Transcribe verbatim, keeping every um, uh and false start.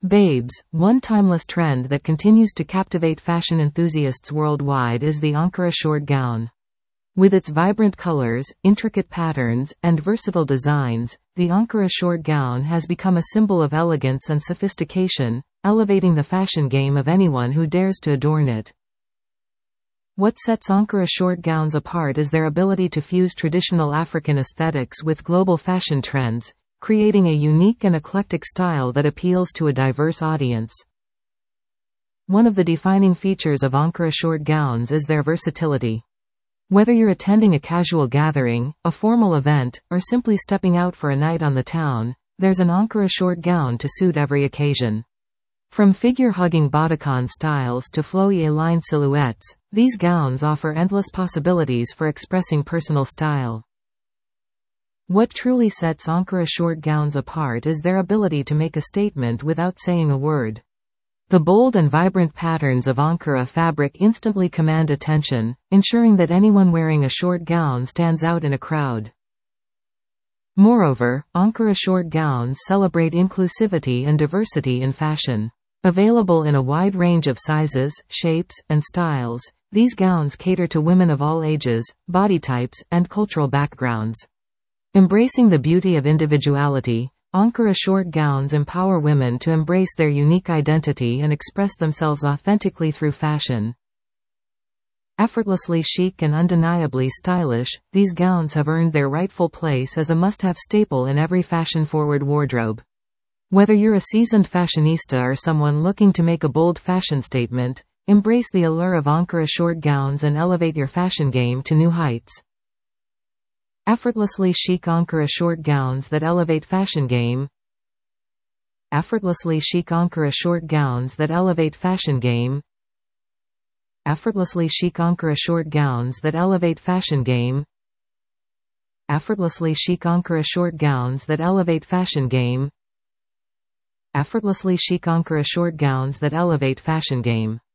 Babes, one timeless trend that continues to captivate fashion enthusiasts worldwide is the Ankara short gown. With its vibrant colors, intricate patterns, and versatile designs, the Ankara short gown has become a symbol of elegance and sophistication, elevating the fashion game of anyone who dares to adorn it. What sets Ankara short gowns apart is their ability to fuse traditional African aesthetics with global fashion trends, creating a unique and eclectic style that appeals to a diverse audience. One of the defining features of Ankara short gowns is their versatility. Whether you're attending a casual gathering, a formal event, or simply stepping out for a night on the town, there's an Ankara short gown to suit every occasion. From figure-hugging bodycon styles to flowy A-line silhouettes, these gowns offer endless possibilities for expressing personal style. What truly sets Ankara short gowns apart is their ability to make a statement without saying a word. The bold and vibrant patterns of Ankara fabric instantly command attention, ensuring that anyone wearing a short gown stands out in a crowd. Moreover, Ankara short gowns celebrate inclusivity and diversity in fashion. Available in a wide range of sizes, shapes, and styles, these gowns cater to women of all ages, body types, and cultural backgrounds. Embracing the beauty of individuality, Ankara short gowns empower women to embrace their unique identity and express themselves authentically through fashion. Effortlessly chic and undeniably stylish, these gowns have earned their rightful place as a must-have staple in every fashion-forward wardrobe. Whether you're a seasoned fashionista or someone looking to make a bold fashion statement, embrace the allure of Ankara short gowns and elevate your fashion game to new heights. Effortlessly chic Ankara short gowns that elevate fashion game. Effortlessly chic Ankara short gowns that elevate fashion game. Effortlessly chic Ankara short gowns that elevate fashion game. Effortlessly chic Ankara short gowns that elevate fashion game. Effortlessly chic Ankara short gowns that elevate fashion game.